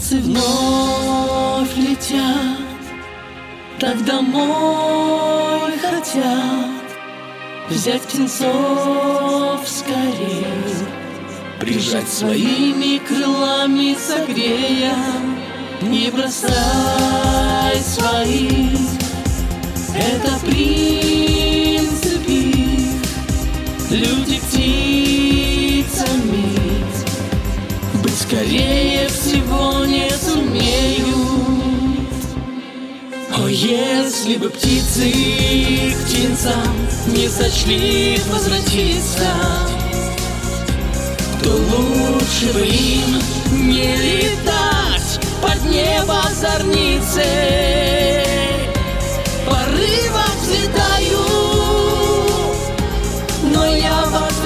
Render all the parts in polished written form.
птицы вновь летят, так домой хотят взять птенцов скорее, прижать своими крылами согрея. Не бросай своих, это принцип их. Люди птицами быть скорее всего не сумеют. О, если бы птицы к птенцам не сочли возвратиться, то лучше бы им не летать под небо зорницей. Порывом взлетаю, но я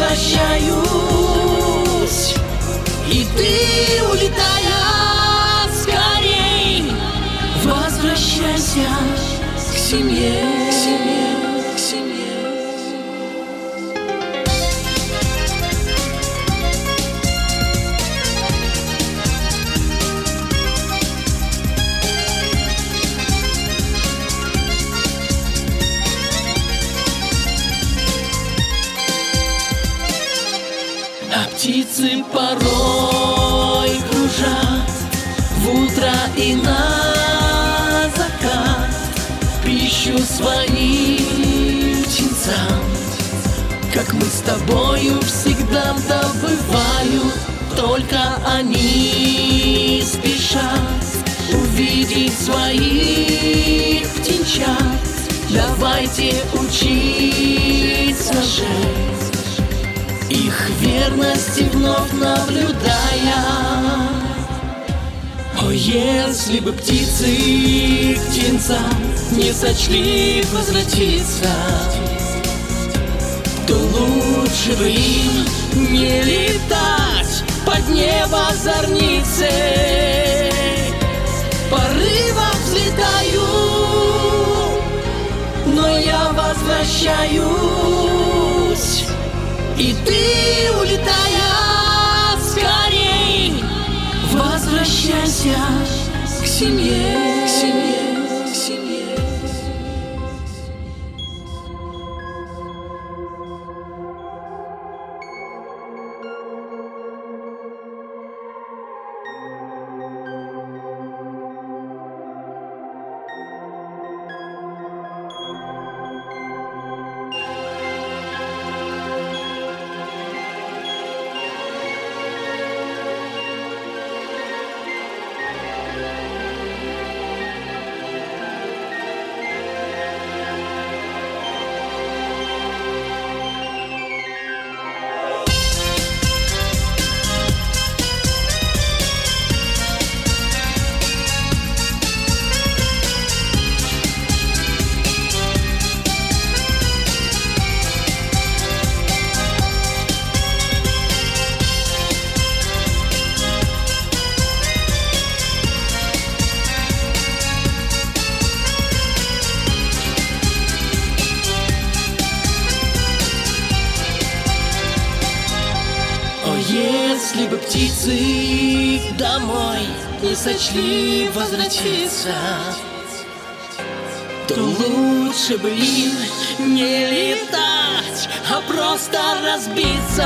возвращаюсь, и ты, улетая скорей, возвращайся к семье, к семье, к семье. А птицы порой кружат в утро и на закат пищу своим птенцам, как мы с тобою всегда добывают. Только они спешат увидеть своих птенчат. Давайте учиться жить, их верности вновь наблюдая. О, если бы птицы к птенцам не сочли возвратиться, то лучше бы им не летать под небо зорницей. Порывом взлетаю, но я возвращаюсь, и ты, улетая скорей, возвращайся к семье, к семье, к семье. Если бы птицы домой не сочли возвратиться, то лучше бы им не летать, а просто разбиться.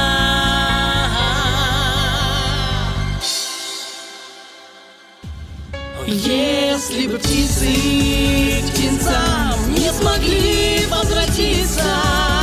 Если бы птицы к птенцам не смогли возвратиться,